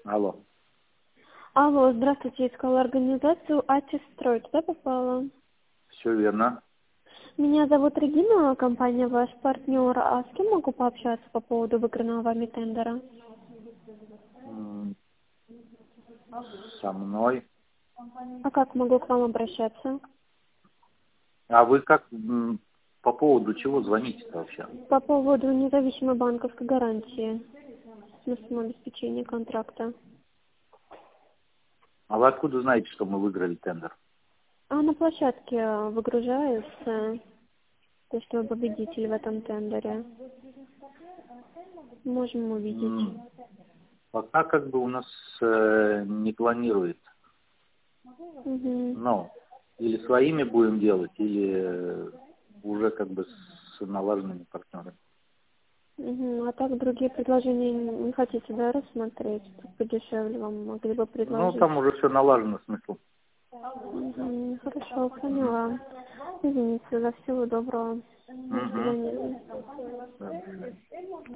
Алло. Алло, здравствуйте, искала организацию Ати-строй, туда попала? Все верно. Меня зовут Регина, компания ваш партнер. А с кем могу пообщаться по поводу выигранного вами тендера? М, Со мной. А как могу к вам обращаться? А вы как по поводу чего звоните-то вообще? По поводу независимой банковской гарантии на самообеспечение контракта. А вы откуда знаете, что мы выиграли тендер? А на площадке выгружается, то, что вы победитель в этом тендере. Можем увидеть. Пока как бы у нас не планирует. Угу. Ну, или своими будем делать, или уже как бы с налаженными партнерами. Угу. А так другие предложения не хотите, да, рассмотреть? Подешевле вам могли бы Ну, предложить. там уже все налажено, смысл. Угу. Хорошо, поняла. Извините, за всего доброго. До Угу. свидания. Да, до свидания.